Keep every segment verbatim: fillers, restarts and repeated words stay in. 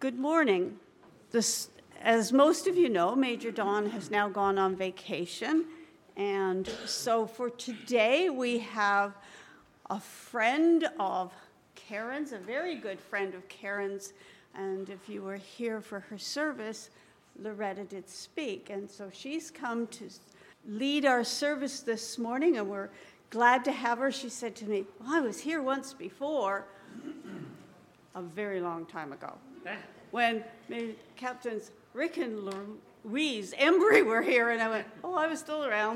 Good morning. This, as most of you know, Major Don has now gone on vacation. And so for today, we have a friend of Karen's, a very good friend of Karen's. And if you were here for her service, Loretta did speak. And so she's come to lead our service this morning, and we're glad to have her. She said to me, well, I was here once before, a very long time ago, when Captains Rick and Louise Embry were here, and I went, oh, I was still around.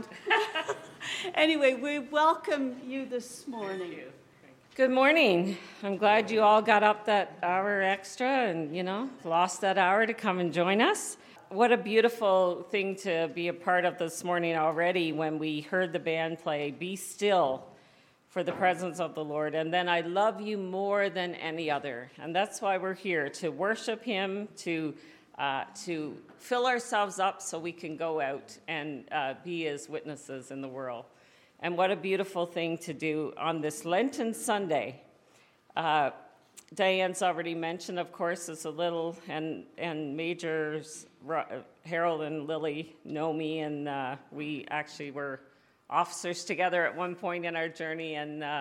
Anyway, we welcome you this morning. Thank you. Good morning. I'm glad you all got up that hour extra and, you know, lost that hour to come and join us. What a beautiful thing to be a part of this morning already when we heard the band play, Be Still for the Presence of the Lord, and then I love you more than any other. And that's why we're here, to worship him, to uh, to fill ourselves up so we can go out and uh, be his witnesses in the world. And what a beautiful thing to do on this Lenten Sunday. Uh, Diane's already mentioned, of course, it's a little, and, and Majors, Harold and Lily know me, and uh, we actually were officers together at one point in our journey, and uh,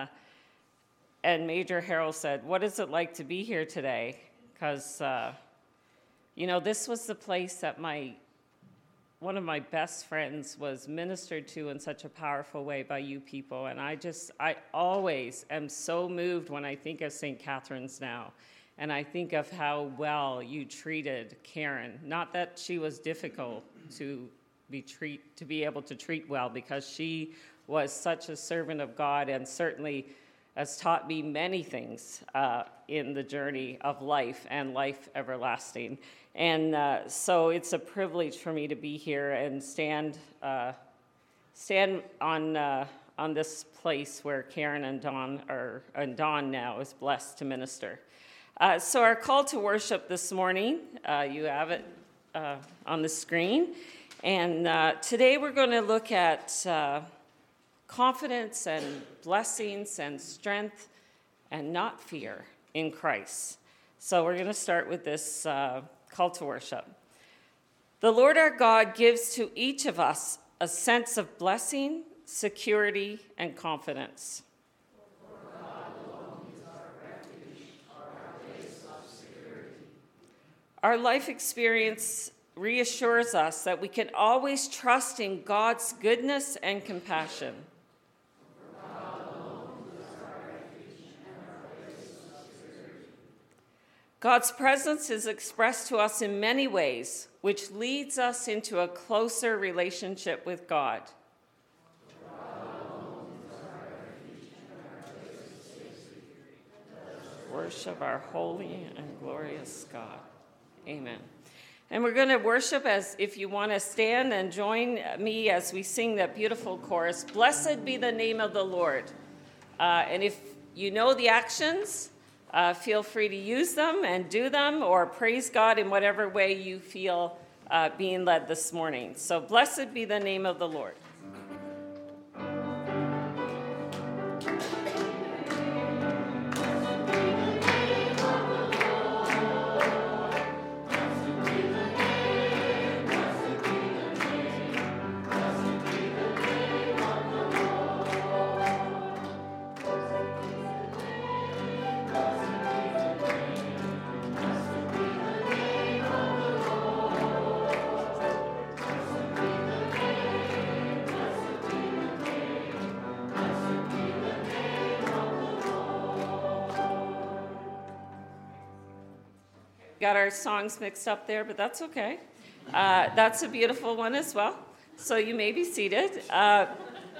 and Major Harold said, what is it like to be here today? Because, uh, you know, this was the place that my one of my best friends was ministered to in such a powerful way by you people. And I just, I always am so moved when I think of Saint Catherine's now. And I think of how well you treated Karen. Not that she was difficult to be treat to be able to treat well, because she was such a servant of God and certainly has taught me many things uh, in the journey of life and life everlasting. And uh, so it's a privilege for me to be here and stand uh, stand on uh, on this place where Karen and Don are, and Don now is blessed to minister. Uh, so our call to worship this morning, uh, you have it uh, on the screen. And uh, today we're going to look at uh, confidence and blessings and strength and not fear in Christ. So we're going to start with this uh, call to worship. The Lord our God gives to each of us a sense of blessing, security, and confidence. For God alone is our refuge, our place of security. Our life experience reassures us that we can always trust in God's goodness and compassion. For God alone is our refuge and our place of security. God's presence is expressed to us in many ways, which leads us into a closer relationship with God. For God alone is our refuge and our place of safety. Worship our holy and glorious God. Amen. And we're going to worship, as if you want to stand and join me as we sing that beautiful chorus, Blessed be the name of the Lord. Uh, and if you know the actions, uh, feel free to use them and do them, or praise God in whatever way you feel uh, being led this morning. So blessed be the name of the Lord. Got our songs mixed up there, but that's okay. Uh, that's a beautiful one as well. So you may be seated. Uh,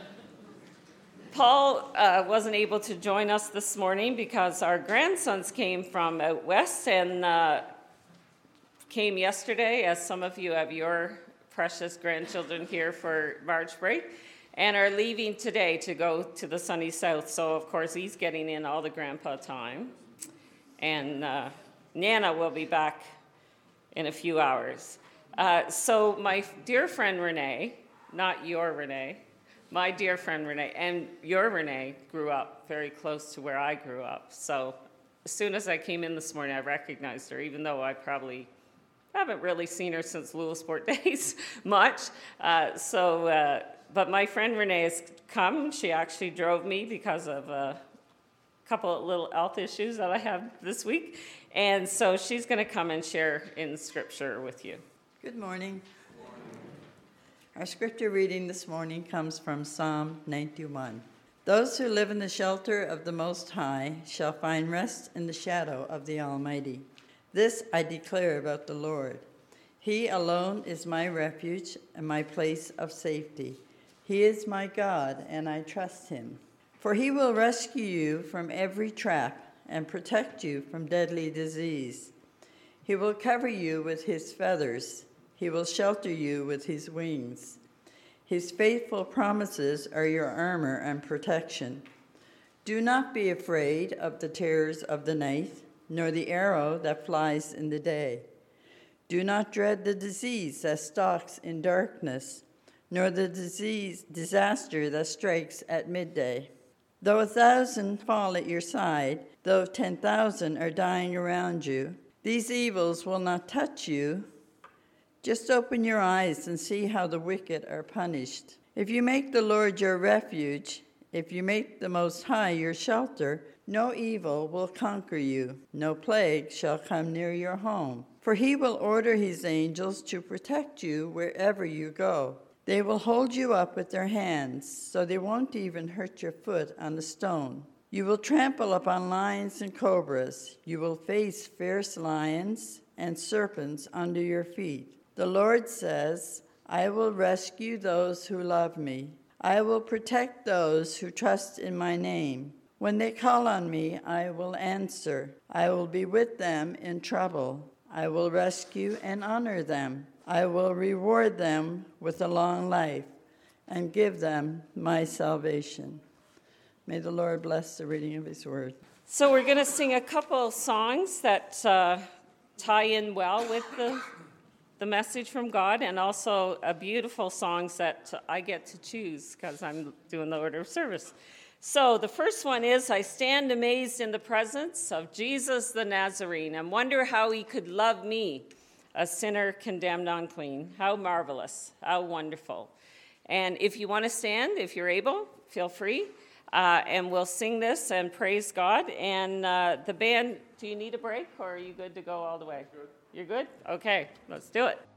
Paul uh, wasn't able to join us this morning because our grandsons came from out west and uh, came yesterday, as some of you have your precious grandchildren here for March break, and are leaving today to go to the sunny south. So, of course, he's getting in all the grandpa time. And uh, Nana will be back in a few hours. Uh, so my dear friend Renee, not your Renee, my dear friend Renee, and your Renee grew up very close to where I grew up. So as soon as I came in this morning, I recognized her, even though I probably haven't really seen her since Lewisport days much. Uh, so, uh, but my friend Renee has come. She actually drove me because of a couple of little health issues that I have this week. And so she's going to come and share in Scripture with you. Good morning. Our scripture reading this morning comes from Psalm ninety-one. Those who live in the shelter of the Most High shall find rest in the shadow of the Almighty. This I declare about the Lord. He alone is my refuge and my place of safety. He is my God, and I trust him. For he will rescue you from every trap and protect you from deadly disease. He will cover you with his feathers. He will shelter you with his wings. His faithful promises are your armor and protection. Do not be afraid of the terrors of the night, nor the arrow that flies in the day. Do not dread the disease that stalks in darkness, nor the disease disaster that strikes at midday. Though a thousand fall at your side, though ten thousand are dying around you, these evils will not touch you. Just open your eyes and see how the wicked are punished. If you make the Lord your refuge, if you make the Most High your shelter, no evil will conquer you, no plague shall come near your home. For he will order his angels to protect you wherever you go. They will hold you up with their hands, so they won't even hurt your foot on a stone. You will trample upon lions and cobras. You will face fierce lions and serpents under your feet. The Lord says, I will rescue those who love me. I will protect those who trust in my name. When they call on me, I will answer. I will be with them in trouble. I will rescue and honor them. I will reward them with a long life and give them my salvation. May the Lord bless the reading of his word. So we're going to sing a couple songs that uh, tie in well with the the message from God, and also a beautiful songs that I get to choose because I'm doing the order of service. So the first one is, I stand amazed in the presence of Jesus the Nazarene and wonder how he could love me, a sinner condemned unclean. How marvelous, how wonderful. And if you want to stand, if you're able, feel free. Uh, and we'll sing this and praise God. And uh, the band, do you need a break or are you good to go all the way? Good. You're good? Okay, let's do it.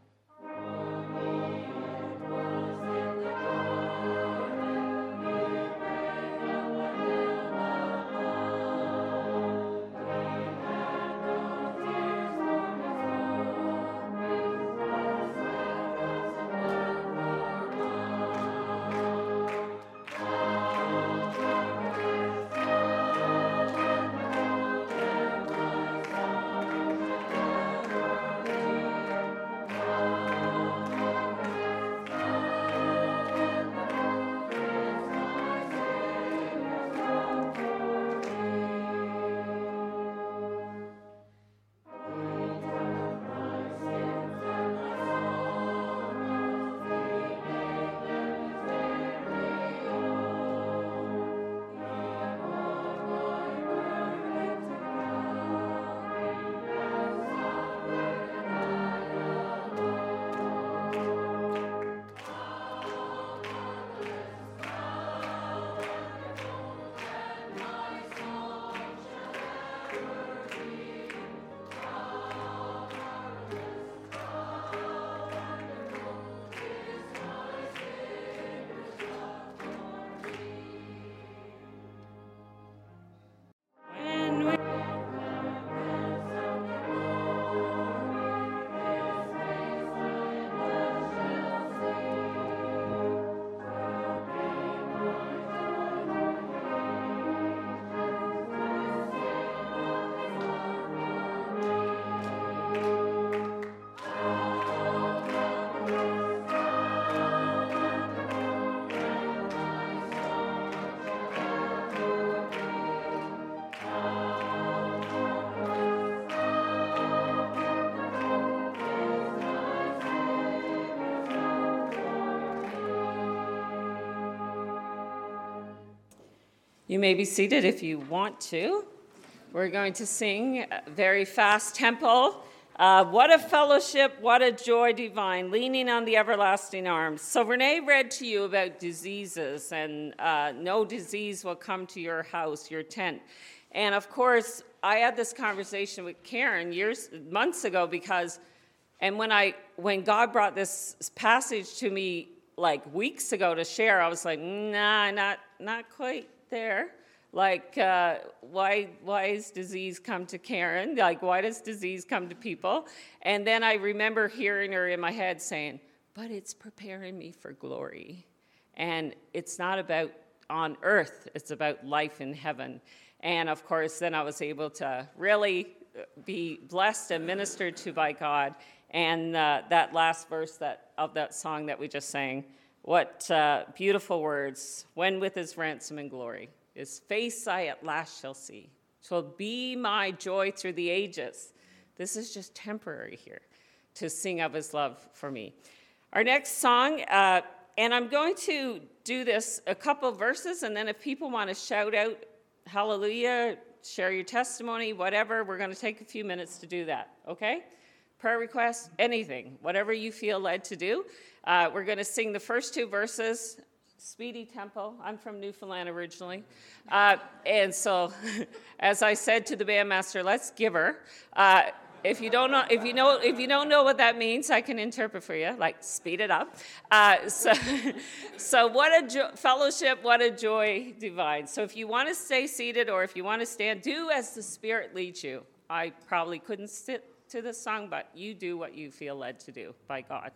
You may be seated if you want to. We're going to sing a very fast tempo. Uh, what a fellowship, what a joy divine, leaning on the everlasting arms. So Renee read to you about diseases, and uh, no disease will come to your house, your tent. And of course, I had this conversation with Karen years, months ago, because, and when I, when God brought this passage to me like weeks ago to share, I was like, nah, not, not quite there. Like, uh, why why does disease come to Karen? Like, why does disease come to people? And then I remember hearing her in my head saying, but it's preparing me for glory. And it's not about on earth, it's about life in heaven. And of course, then I was able to really be blessed and ministered to by God. And uh, that last verse that of that song that we just sang, what uh, beautiful words, when with his ransom and glory. His face I at last shall see. 'Twill be my joy through the ages. This is just temporary here, to sing of his love for me. Our next song, uh, and I'm going to do this a couple verses, and then if people want to shout out hallelujah, share your testimony, whatever, we're going to take a few minutes to do that, okay? Prayer requests, anything, whatever you feel led to do. Uh, we're going to sing the first two verses. Speedy tempo. I'm from Newfoundland originally. Uh, and so, as I said to the bandmaster, let's give her. Uh, if you don't know, if you know, if you don't know what that means, I can interpret for you. Like speed it up. Uh, so, so what a jo- fellowship! What a joy divine. So, if you want to stay seated or if you want to stand, do as the Spirit leads you. I probably couldn't sit to this song, but you do what you feel led to do by God.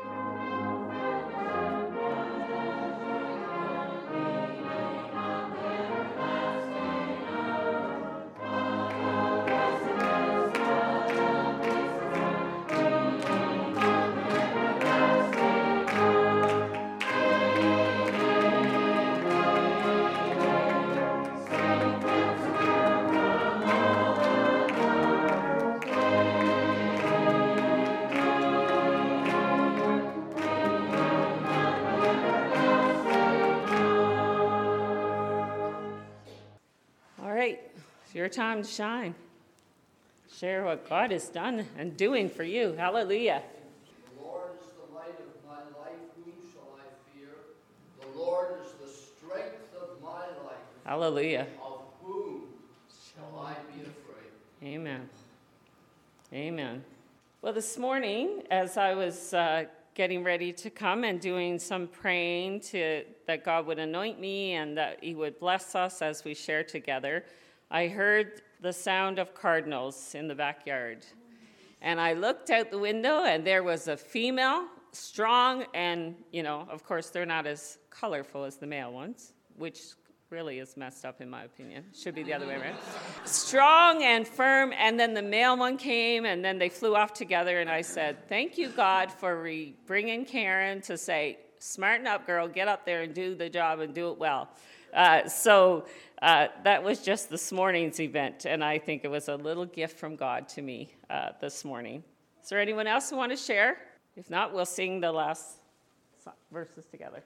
Your time to shine. Share what God has done and doing for you. Hallelujah. The Lord is the light of my life. Whom shall I fear? The Lord is the strength of my life. Hallelujah. Of whom shall I be afraid? Amen. Amen. Well, this morning, as I was uh, getting ready to come and doing some praying to that God would anoint me and that he would bless us as we share together, I heard the sound of cardinals in the backyard. And I looked out the window, and there was a female, strong, and, you know, of course, they're not as colorful as the male ones, which really is messed up in my opinion. Should be the other way around. Strong and firm, and then the male one came, and then they flew off together, and I said, thank you, God, for re- bringing Karen to say, smarten up, girl, get up there and do the job and do it well. Uh, so uh, that was just this morning's event, and I think it was a little gift from God to me uh, this morning. Is there anyone else who want to share? If not, we'll sing the last verses together.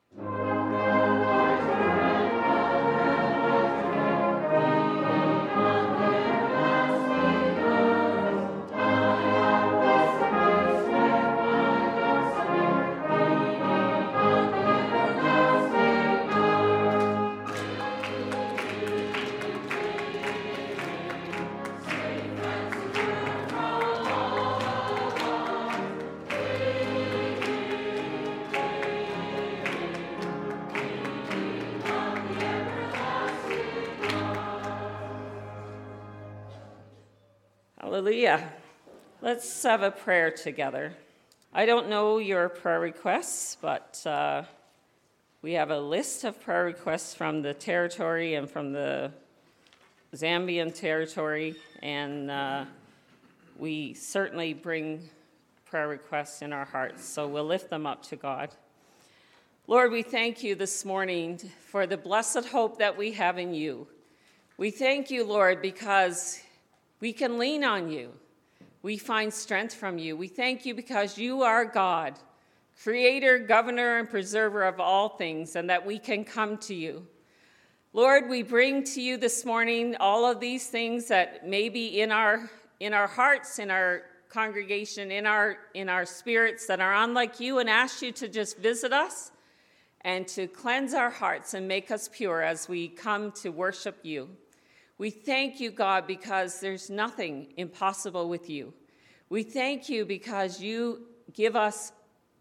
Hallelujah. Let's have a prayer together. I don't know your prayer requests, but uh, we have a list of prayer requests from the territory and from the Zambian territory, and uh, we certainly bring prayer requests in our hearts, so we'll lift them up to God. Lord, we thank you this morning for the blessed hope that we have in you. We thank you, Lord, because we can lean on you. We find strength from you. We thank you because you are God, creator, governor, and preserver of all things, and that we can come to you. Lord, we bring to you this morning all of these things that may be in our in our hearts, in our congregation, in our in our spirits that are unlike you, and ask you to just visit us and to cleanse our hearts and make us pure as we come to worship you. We thank you, God, because there's nothing impossible with you. We thank you because you give us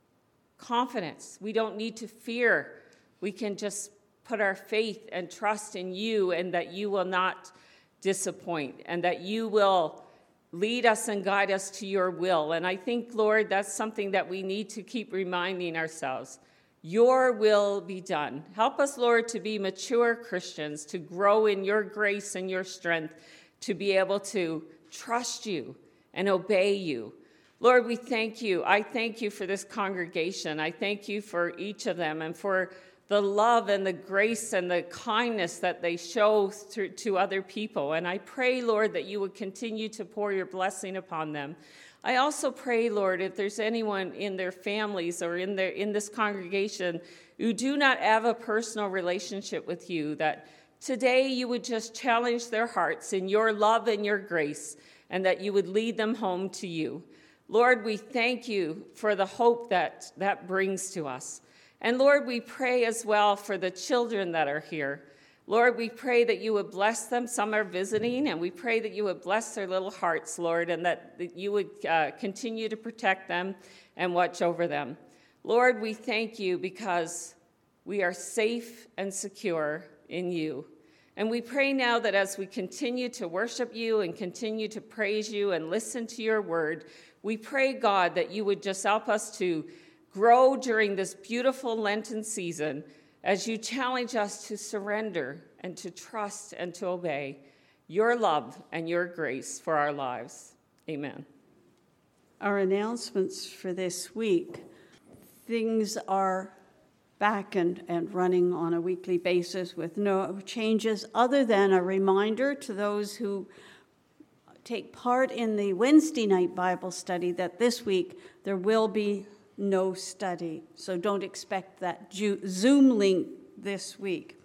confidence. We don't need to fear. We can just put our faith and trust in you, and that you will not disappoint, and that you will lead us and guide us to your will. And I think, Lord, that's something that we need to keep reminding ourselves. Your will be done. Help us, Lord, to be mature Christians, to grow in your grace and your strength, to be able to trust you and obey you. Lord, we thank you. I thank you for this congregation. I thank you for each of them and for the love and the grace and the kindness that they show through, to other people. And I pray, Lord, that you would continue to pour your blessing upon them. I also pray, Lord, if there's anyone in their families or in their in this congregation who do not have a personal relationship with you, that today you would just challenge their hearts in your love and your grace, and that you would lead them home to you. Lord, we thank you for the hope that that brings to us. And Lord, we pray as well for the children that are here. Lord, we pray that you would bless them. Some are visiting, and we pray that you would bless their little hearts, Lord, and that, that you would uh, continue to protect them and watch over them. Lord, we thank you because we are safe and secure in you. And we pray now that as we continue to worship you and continue to praise you and listen to your word, we pray, God, that you would just help us to grow during this beautiful Lenten season as you challenge us to surrender and to trust and to obey your love and your grace for our lives. Amen. Our announcements for this week. Things are back and, and running on a weekly basis with no changes other than a reminder to those who take part in the Wednesday night Bible study that this week there will be no study. So don't expect that Zoom link this week.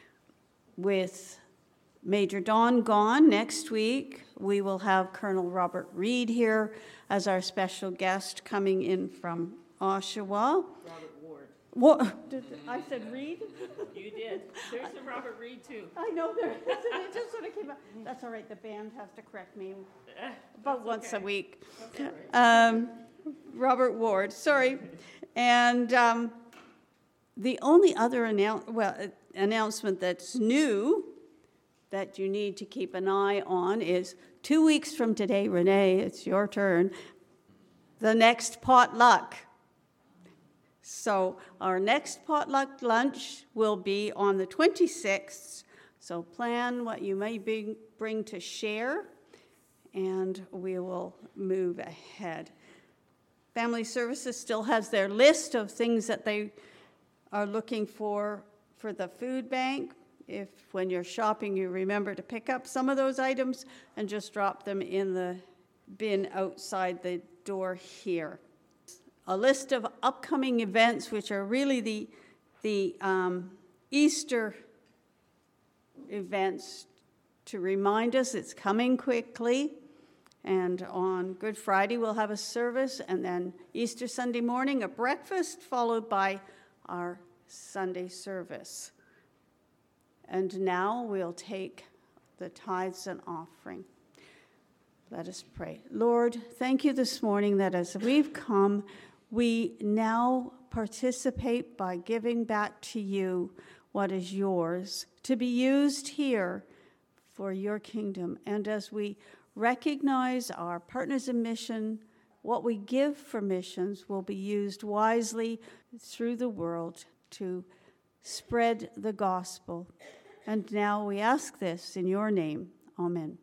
With Major Don gone next week, we will have Colonel Robert Reed here as our special guest coming in from Oshawa. Robert Ward. What? Did I said Reed? You did. There's a Robert Reed, too. I know there is. It just sort of came out. That's all right. The band has to correct me about That's once okay. a week. That's all right. Um, Robert Ward, sorry. And um, the only other annou- well, uh, announcement that's new that you need to keep an eye on is two weeks from today, Renee, it's your turn, the next potluck. So our next potluck lunch will be on the twenty-sixth. So plan what you may be, bring to share, and we will move ahead. Family Services still has their list of things that they are looking for for the food bank. If when you're shopping you remember to pick up some of those items and just drop them in the bin outside the door here. A list of upcoming events, which are really the, the um, Easter events, to remind us it's coming quickly. And on Good Friday, we'll have a service, and then Easter Sunday morning, a breakfast, followed by our Sunday service. And now we'll take the tithes and offering. Let us pray. Lord, thank you this morning that as we've come, we now participate by giving back to you what is yours, to be used here for your kingdom. And as we recognize our partners in mission, what we give for missions will be used wisely through the world to spread the gospel. And now we ask this in your name. Amen.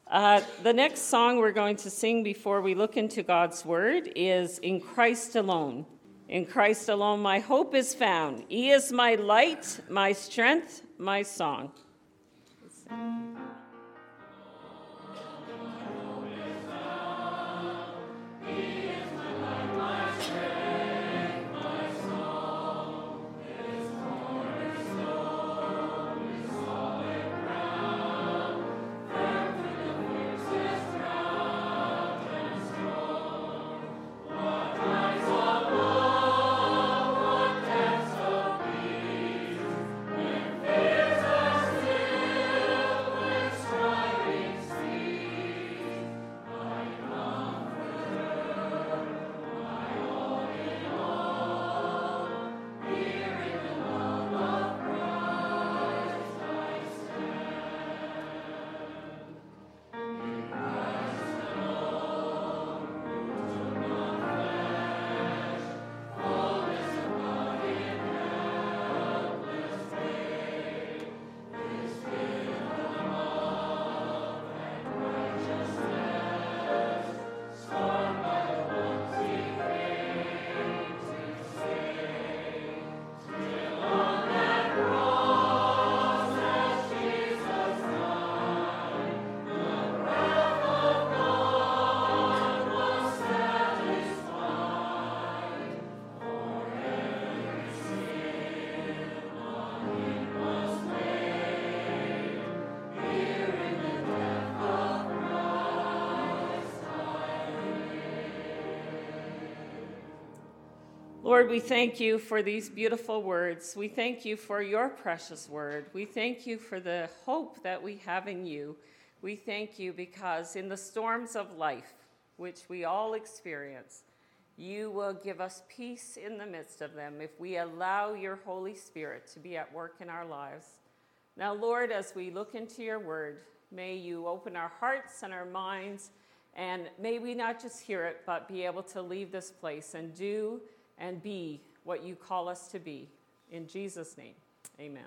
Uh, the next song we're going to sing before we look into God's Word is In Christ Alone. In Christ alone my hope is found. He is my light, my strength, my song. Lord, we thank you for these beautiful words. We thank you for your precious word. We thank you for the hope that we have in you. We thank you because in the storms of life, which we all experience, you will give us peace in the midst of them if we allow your Holy Spirit to be at work in our lives. Now, Lord, as we look into your word, may you open our hearts and our minds, and may we not just hear it, but be able to leave this place and do and be what you call us to be. In Jesus' name, amen.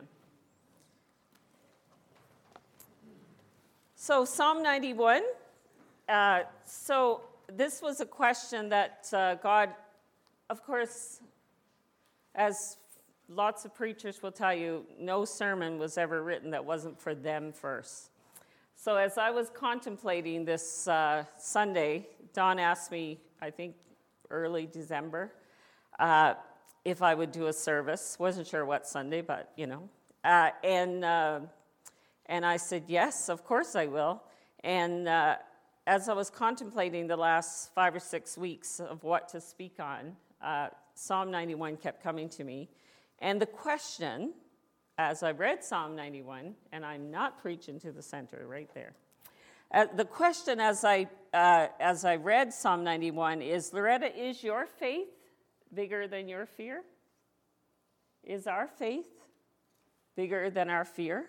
So Psalm ninety-one, uh, so this was a question that uh, God, of course, as lots of preachers will tell you, no sermon was ever written that wasn't for them first. So as I was contemplating this uh, Sunday, Don asked me, I think early December, Uh, if I would do a service. Wasn't sure what Sunday, but, you know. Uh, and uh, and I said, yes, of course I will. And uh, as I was contemplating the last five or six weeks of what to speak on, uh, Psalm ninety-one kept coming to me. And the question, as I read Psalm ninety-one, and I'm not preaching to the center right there, uh, the question as I, uh, as I read Psalm ninety-one is, Loretta, is your faith bigger than your fear? Is our faith bigger than our fear?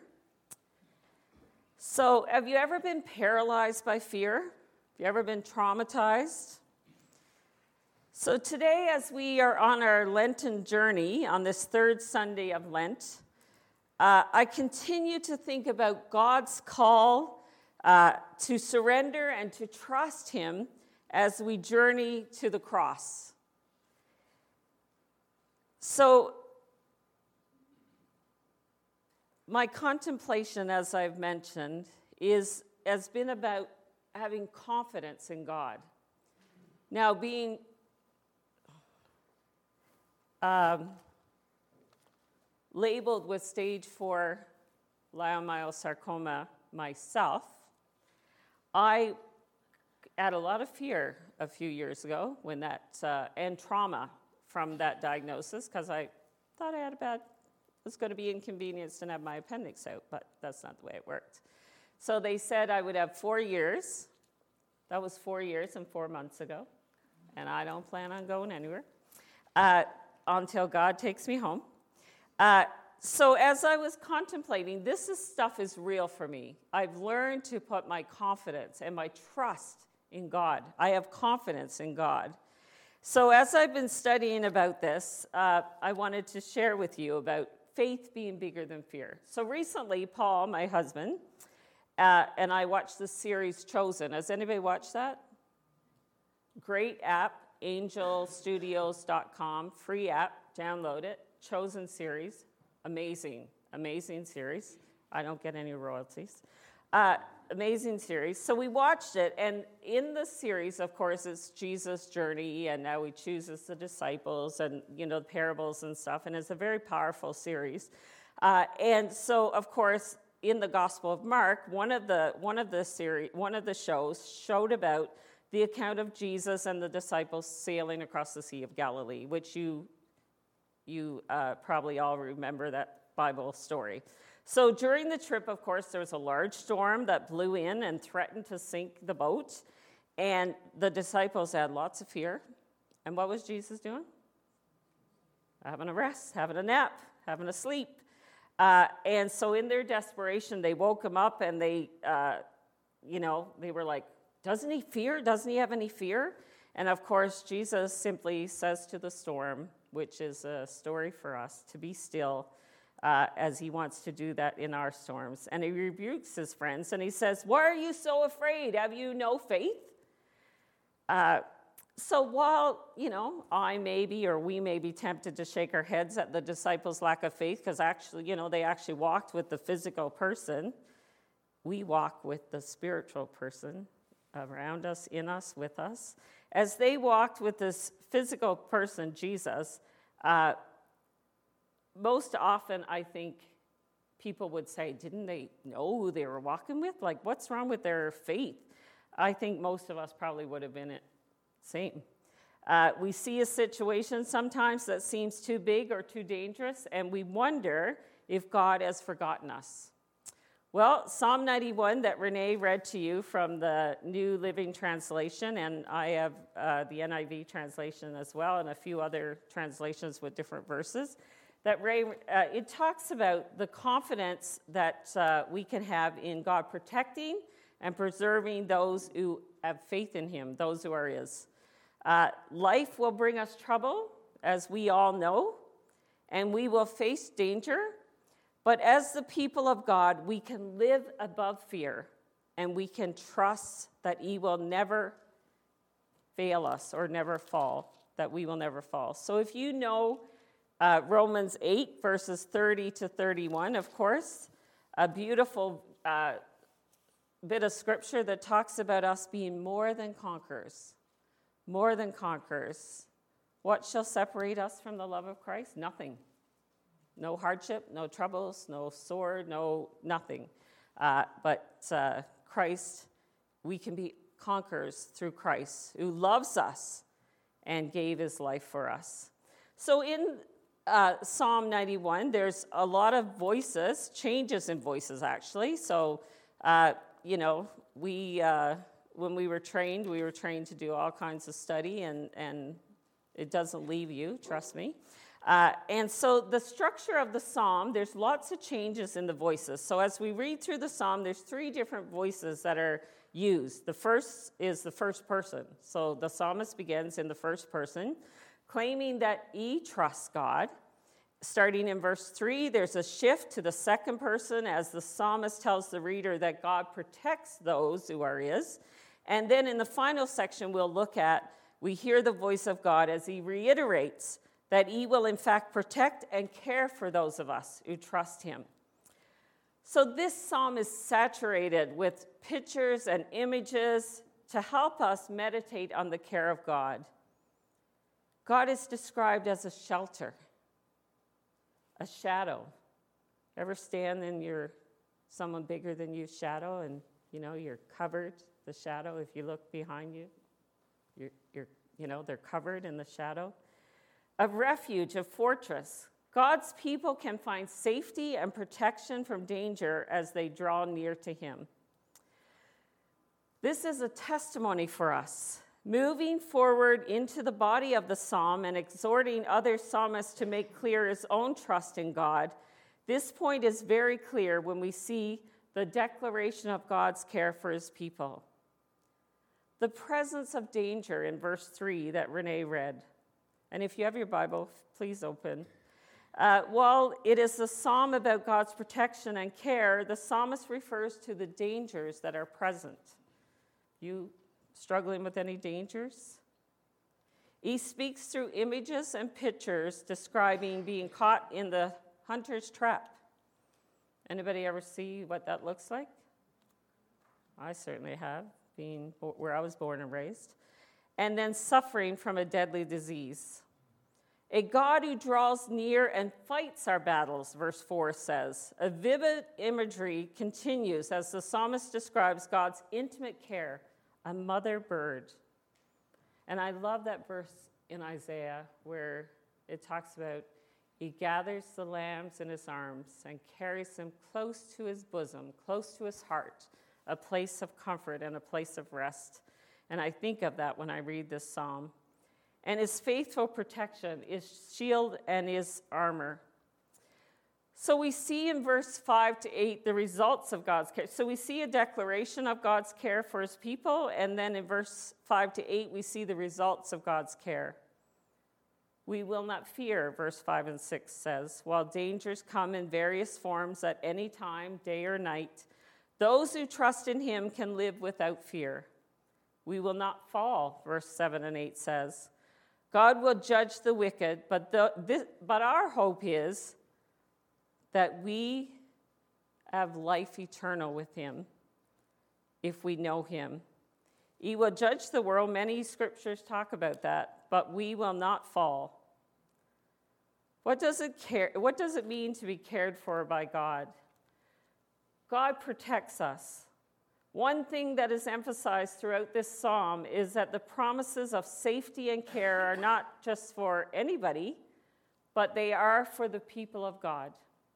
So, have you ever been paralyzed by fear? Have you ever been traumatized? So today, as we are on our Lenten journey, on this third Sunday of Lent, uh, I continue to think about God's call uh, to surrender and to trust him as we journey to the cross. So, my contemplation, as I've mentioned, is has been about having confidence in God. Now, being um, labeled with stage four leiomyosarcoma myself, I had a lot of fear a few years ago when that uh, and trauma from that diagnosis, because I thought I had a bad, was going to be inconvenienced and have my appendix out, but that's not the way it worked. So they said I would have four years. That was four years and four months ago, and I don't plan on going anywhere uh, until God takes me home. Uh, so as I was contemplating, this is, stuff is real for me. I've learned to put my confidence and my trust in God. I have confidence in God. So as I've been studying about this, uh, I wanted to share with you about faith being bigger than fear. So recently, Paul, my husband, uh, and I watched the series Chosen. Has anybody watched that? Great app, angel studios dot com, free app, download it. Chosen series, amazing, amazing series. I don't get any royalties. Uh, amazing series. So we watched it, and in the series, of course, it's Jesus' journey, and now he chooses the disciples, and you know, the parables and stuff, and it's a very powerful series. Uh, and so, of course, in the Gospel of Mark, one of the one of the series, one of the shows showed about the account of Jesus and the disciples sailing across the Sea of Galilee, which you you uh, probably all remember that Bible story. So during the trip, of course, there was a large storm that blew in and threatened to sink the boat, and the disciples had lots of fear. And what was Jesus doing? Having a rest, having a nap, having a sleep. Uh, and so in their desperation, they woke him up, and they, uh, you know, they were like, doesn't he fear? Doesn't he have any fear? And of course, Jesus simply says to the storm, which is a story for us, to be still, uh, as he wants to do that in our storms. And he rebukes his friends, and he says, why are you so afraid? Have you no faith? Uh, so while, you know, I may be, or we may be tempted to shake our heads at the disciples' lack of faith, because actually, you know, they actually walked with the physical person, we walk with the spiritual person around us, in us, with us. As they walked with this physical person, Jesus, uh, most often I think people would say, didn't they know who they were walking with? Like, what's wrong with their faith? I think most of us probably would have been it same. Uh, we see a situation sometimes that seems too big or too dangerous, and we wonder if God has forgotten us. Well, Psalm ninety-one that Renee read to you from the New Living Translation, and I have uh, the N I V translation as well, and a few other translations with different verses, that Ray, uh, it talks about the confidence that uh, we can have in God protecting and preserving those who have faith in him, those who are his. Uh, life will bring us trouble, as we all know, and we will face danger. But as the people of God, we can live above fear, and we can trust that he will never fail us or never fall, that we will never fall. So if you know uh, Romans eight, verses thirty to thirty-one, of course, a beautiful uh, bit of scripture that talks about us being more than conquerors, more than conquerors. What shall separate us from the love of Christ? Nothing. No hardship, no troubles, no sword, no nothing. Uh, but uh, Christ, we can be conquerors through Christ, who loves us and gave his life for us. So in uh, Psalm ninety-one, there's a lot of voices, changes in voices, actually. So, uh, you know, we uh, when we were trained, we were trained to do all kinds of study, and, and it doesn't leave you, trust me. Uh, and so the structure of the psalm, there's lots of changes in the voices. So as we read through the psalm, there's three different voices that are used. The first is the first person. So the psalmist begins in the first person, claiming that he trusts God. Starting in verse three, there's a shift to the second person as the psalmist tells the reader that God protects those who are his. And then in the final section, we'll look at, we hear the voice of God as he reiterates that he will in fact protect and care for those of us who trust him. So this psalm is saturated with pictures and images to help us meditate on the care of God. God is described as a shelter, a shadow. Ever stand in your someone bigger than you shadow, and you know you're covered, the shadow, if you look behind you, you're, you're you know they're covered in the shadow. A refuge, a fortress. God's people can find safety and protection from danger as they draw near to him. This is a testimony for us. Moving forward into the body of the psalm and exhorting other psalmists to make clear his own trust in God, this point is very clear when we see the declaration of God's care for his people. The presence of danger in verse three that Renee read. And if you have your Bible, please open. Uh, while it is a psalm about God's protection and care, the psalmist refers to the dangers that are present. You struggling with any dangers? He speaks through images and pictures describing being caught in the hunter's trap. Anybody ever see what that looks like? I certainly have, being where I was born and raised. And then suffering from a deadly disease. A God who draws near and fights our battles, verse four says. A vivid imagery continues as the psalmist describes God's intimate care, a mother bird. And I love that verse in Isaiah where it talks about he gathers the lambs in his arms and carries them close to his bosom, close to his heart, a place of comfort and a place of rest. And I think of that when I read this psalm. And his faithful protection is shield and his armor. So we see in verse five to eight the results of God's care. So we see a declaration of God's care for his people, and then in verse five to eight we see the results of God's care. We will not fear, verse five and six says, while dangers come in various forms at any time, day or night, those who trust in him can live without fear. We will not fall, verse seven and eight says. God will judge the wicked, but, the, this, but our hope is that we have life eternal with him if we know him. He will judge the world. Many scriptures talk about that, but we will not fall. What does it care, what does it mean to be cared for by God? God protects us. One thing that is emphasized throughout this psalm is that the promises of safety and care are not just for anybody, but they are for the people of God.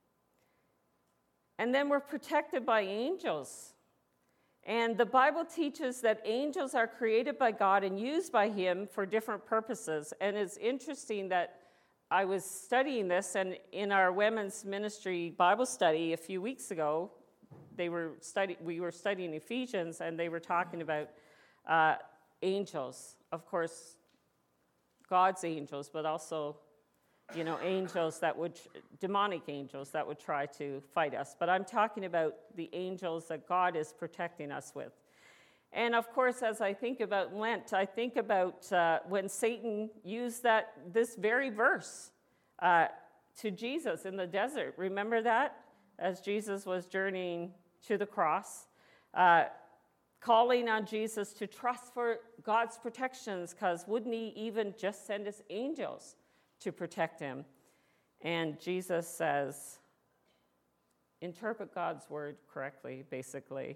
And then we're protected by angels. And the Bible teaches that angels are created by God and used by him for different purposes. And it's interesting that I was studying this, and in our women's ministry Bible study a few weeks ago, They were study, we were studying Ephesians, and they were talking about uh, angels. Of course, God's angels, but also, you know, angels that would, demonic angels that would try to fight us. But I'm talking about the angels that God is protecting us with. And of course, as I think about Lent, I think about uh, when Satan used that this very verse uh, to Jesus in the desert. Remember that? As Jesus was journeying to the cross, uh, calling on Jesus to trust for God's protections, because wouldn't he even just send his angels to protect him? And Jesus says, interpret God's word correctly, basically.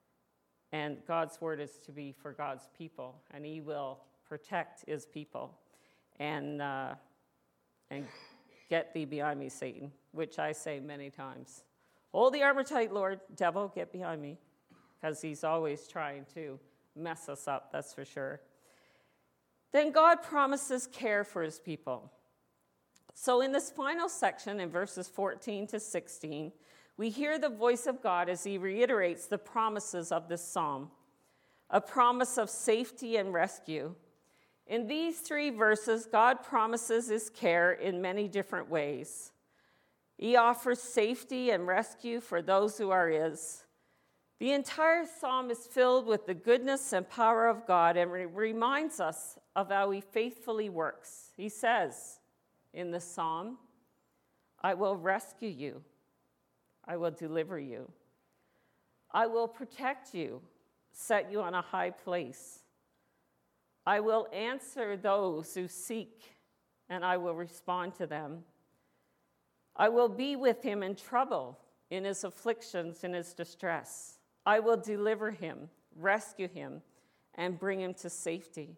And God's word is to be for God's people, and he will protect his people. And, uh, and get thee behind me, Satan, which I say many times. Hold the armor tight, Lord. Devil, get behind me. Because he's always trying to mess us up, that's for sure. Then God promises care for his people. So in this final section, in verses fourteen to sixteen, we hear the voice of God as he reiterates the promises of this psalm. A promise of safety and rescue. In these three verses, God promises his care in many different ways. He offers safety and rescue for those who are his. The entire psalm is filled with the goodness and power of God, and it reminds us of how he faithfully works. He says in the psalm, I will rescue you. I will deliver you. I will protect you, set you on a high place. I will answer those who seek, and I will respond to them. I will be with him in trouble, in his afflictions, in his distress. I will deliver him, rescue him, and bring him to safety.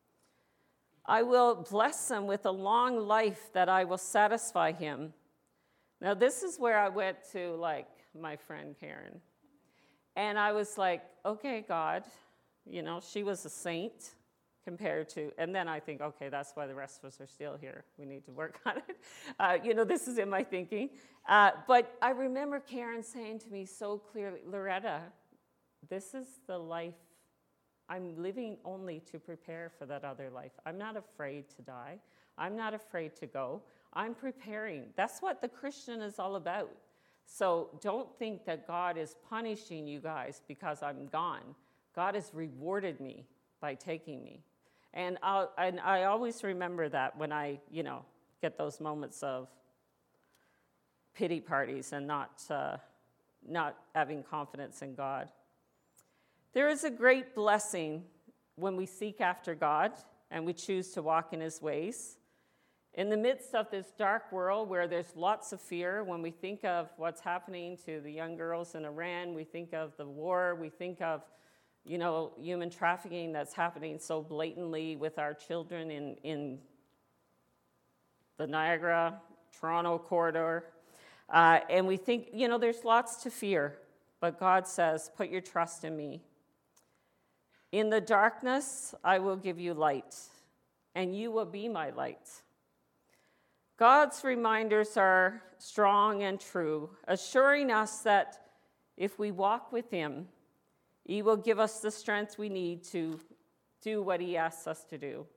I will bless him with a long life that I will satisfy him. Now, this is where I went to, like, my friend Karen. And I was like, okay, God, you know, she was a saint compared to, and then I think, okay, that's why the rest of us are still here. We need to work on it. Uh, you know, this is in my thinking. Uh, but I remember Karen saying to me so clearly, Loretta, this is the life I'm living only to prepare for that other life. I'm not afraid to die. I'm not afraid to go. I'm preparing. That's what the Christian is all about. So don't think that God is punishing you guys because I'm gone. God has rewarded me by taking me. And, I'll, and I always remember that when I, you know, get those moments of pity parties and not, uh, not having confidence in God. There is a great blessing when we seek after God and we choose to walk in his ways. In the midst of this dark world where there's lots of fear, when we think of what's happening to the young girls in Iran, we think of the war, we think of, you know, human trafficking that's happening so blatantly with our children in, in the Niagara, Toronto corridor. Uh, and we think, you know, there's lots to fear, but God says, put your trust in me. In the darkness, I will give you light, and you will be my light. God's reminders are strong and true, assuring us that if we walk with him, he will give us the strength we need to do what he asks us to do.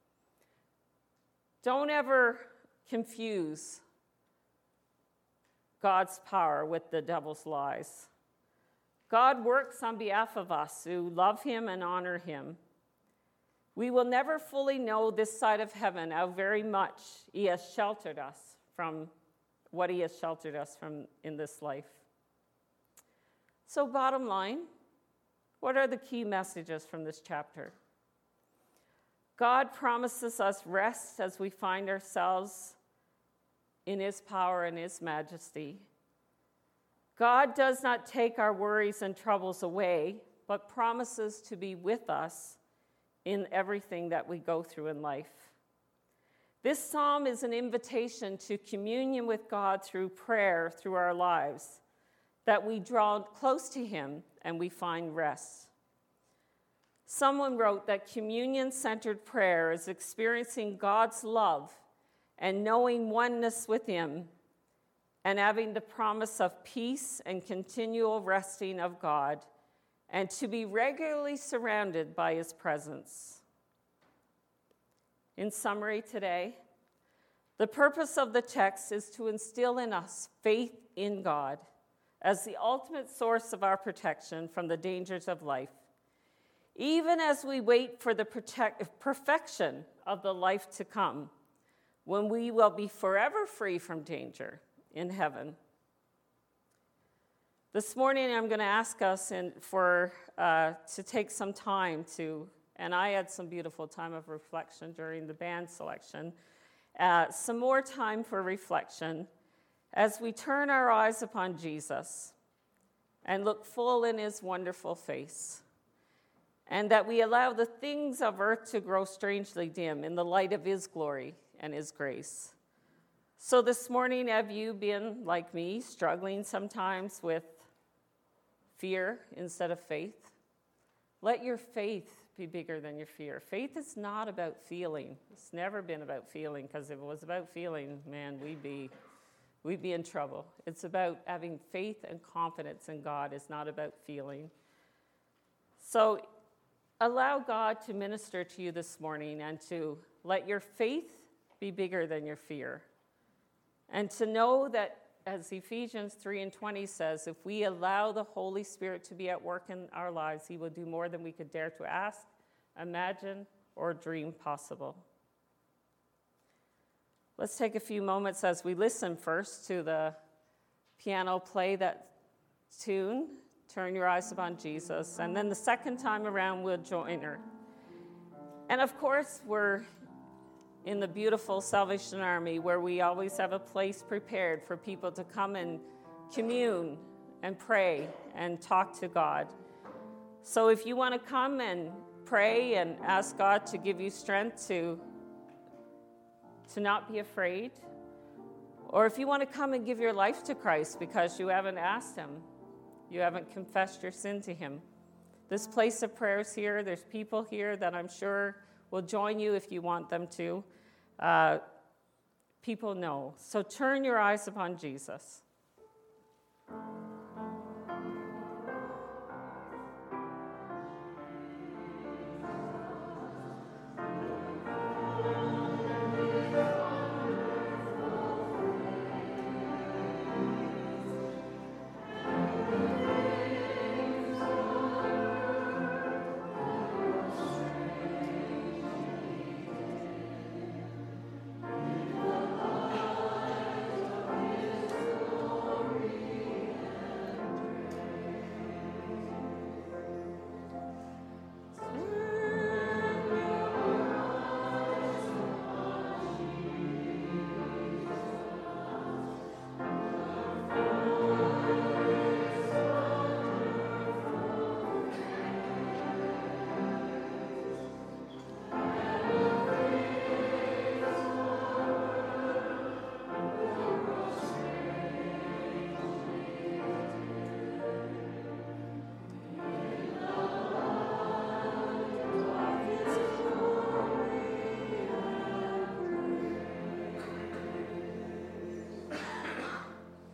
Don't ever confuse God's power with the devil's lies. God works on behalf of us who love him and honor him. We will never fully know this side of heaven how very much he has sheltered us from what he has sheltered us from in this life. So bottom line, what are the key messages from this chapter? God promises us rest as we find ourselves in his power and his majesty. God does not take our worries and troubles away, but promises to be with us in everything that we go through in life. This psalm is an invitation to communion with God through prayer through our lives, that we draw close to him and we find rest. Someone wrote that communion-centered prayer is experiencing God's love and knowing oneness with him and having the promise of peace and continual resting of God, and to be regularly surrounded by his presence. In summary today, the purpose of the text is to instill in us faith in God as the ultimate source of our protection from the dangers of life, even as we wait for the protect- perfection of the life to come, when we will be forever free from danger in heaven. This morning, I'm going to ask us in, for uh, to take some time to, and I had some beautiful time of reflection during the band selection, uh, some more time for reflection as we turn our eyes upon Jesus and look full in his wonderful face, and that we allow the things of earth to grow strangely dim in the light of his glory and his grace. So this morning, have you been, like me, struggling sometimes with fear instead of faith? Let your faith be bigger than your fear. Faith is not about feeling. It's never been about feeling, because if it was about feeling, man, we'd be, we'd be in trouble. It's about having faith and confidence in God. It's not about feeling. So allow God to minister to you this morning and to let your faith be bigger than your fear. And to know that, as Ephesians three and twenty says, if we allow the Holy Spirit to be at work in our lives, he will do more than we could dare to ask, imagine, or dream possible. Let's take a few moments as we listen first to the piano play that tune, Turn Your Eyes Upon Jesus, and then the second time around we'll join her. And of course, we're in the beautiful Salvation Army, where we always have a place prepared for people to come and commune and pray and talk to God. So if you want to come and pray and ask God to give you strength to, to not be afraid, or if you want to come and give your life to Christ because you haven't asked him, you haven't confessed your sin to him, this place of prayer is here. There's people here that I'm sure will join you if you want them to. Uh, people know. So turn your eyes upon Jesus.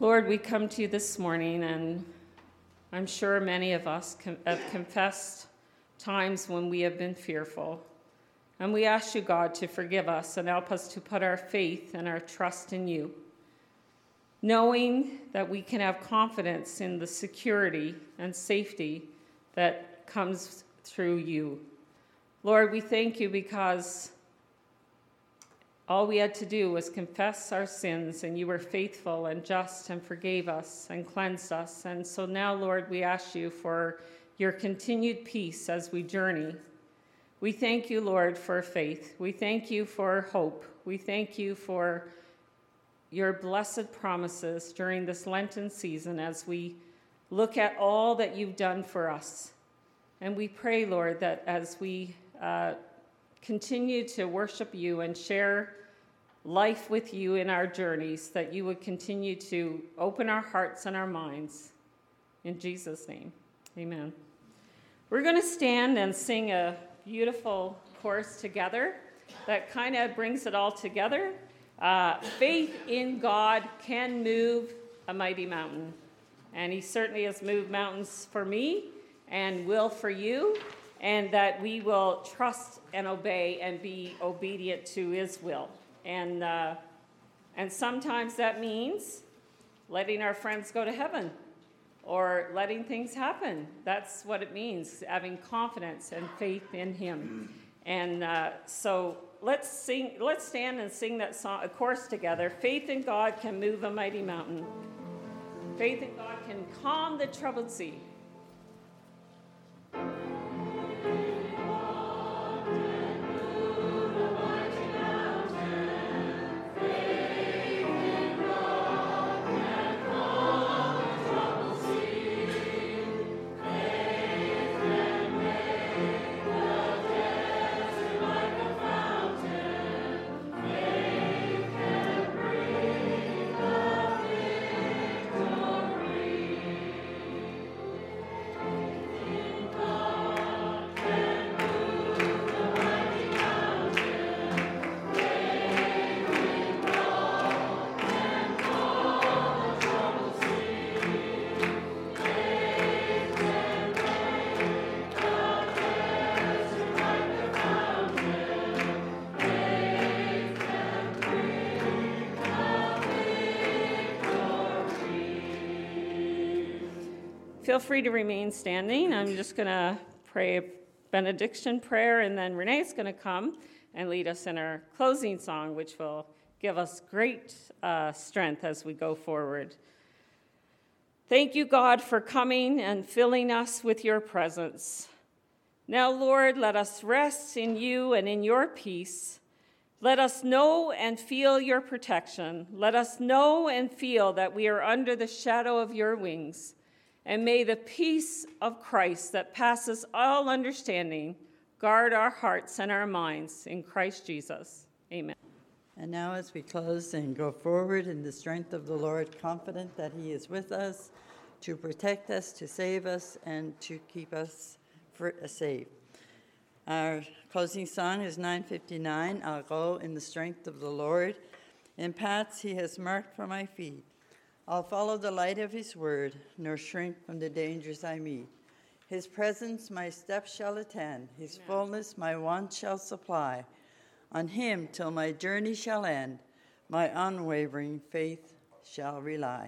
Lord, we come to you this morning, and I'm sure many of us have confessed times when we have been fearful. And we ask you, God, to forgive us and help us to put our faith and our trust in you, knowing that we can have confidence in the security and safety that comes through you. Lord, we thank you because all we had to do was confess our sins, and you were faithful and just and forgave us and cleansed us. And so now, Lord, we ask you for your continued peace as we journey. We thank you, Lord, for faith. We thank you for hope. We thank you for your blessed promises during this Lenten season as we look at all that you've done for us. And we pray, Lord, that as we uh, continue to worship you and share life with you in our journeys, that you would continue to open our hearts and our minds. In Jesus' name, amen. We're going to stand and sing a beautiful chorus together that kind of brings it all together. Uh, faith in God can move a mighty mountain. And he certainly has moved mountains for me and will for you. And that we will trust and obey and be obedient to his will. And uh, and sometimes that means letting our friends go to heaven or letting things happen. That's what it means, having confidence and faith in him. And uh, so let's sing. Let's stand and sing that song, a chorus together. Faith in God can move a mighty mountain. Faith in God can calm the troubled sea. Feel free to remain standing. I'm just going to pray a benediction prayer, and then Renee's going to come and lead us in our closing song, which will give us great uh, strength as we go forward. Thank you, God, for coming and filling us with your presence. Now, Lord, let us rest in you and in your peace. Let us know and feel your protection. Let us know and feel that we are under the shadow of your wings. And may the peace of Christ that passes all understanding guard our hearts and our minds in Christ Jesus. Amen. And now as we close and go forward in the strength of the Lord, confident that he is with us to protect us, to save us, and to keep us for, uh, safe. Our closing song is nine fifty-nine, I'll Go in the Strength of the Lord. In paths he has marked for my feet. I'll follow the light of his word, nor shrink from the dangers I meet. His presence my steps shall attend, his Amen. Fullness my wants shall supply. On him till my journey shall end, my unwavering faith shall rely.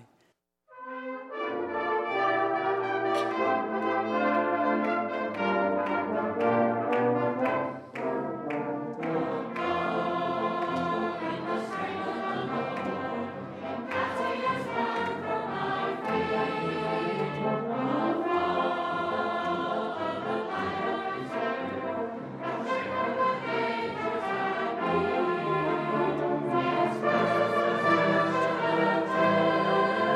Thank you.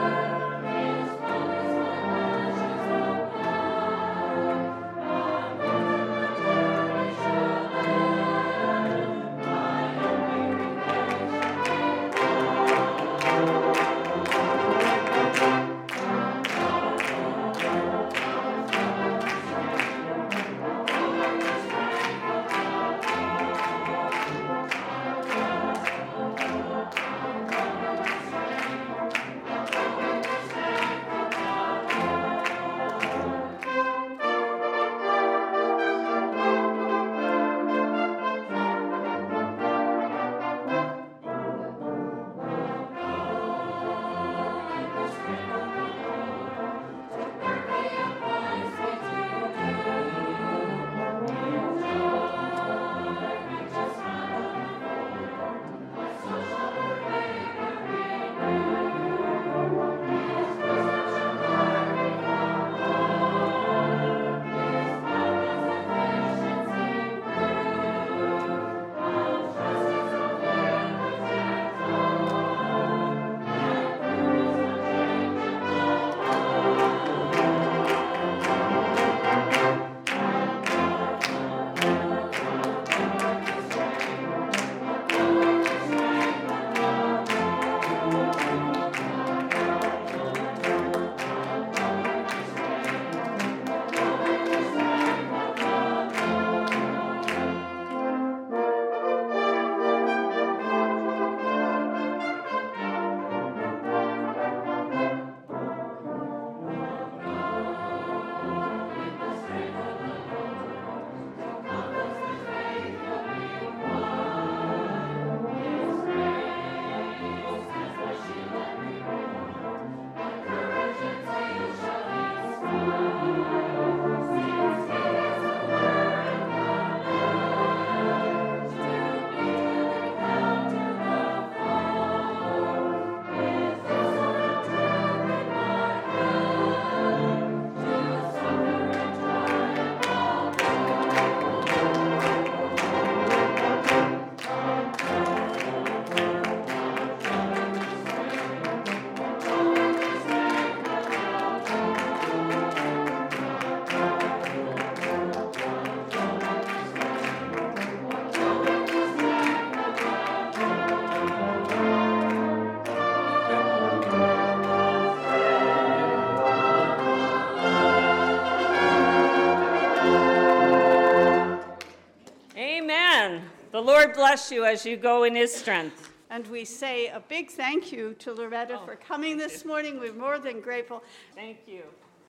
Lord bless you as you go in his strength. And we say a big thank you to Loretta Oh, for coming thank this you. morning. We're more than grateful. Thank you.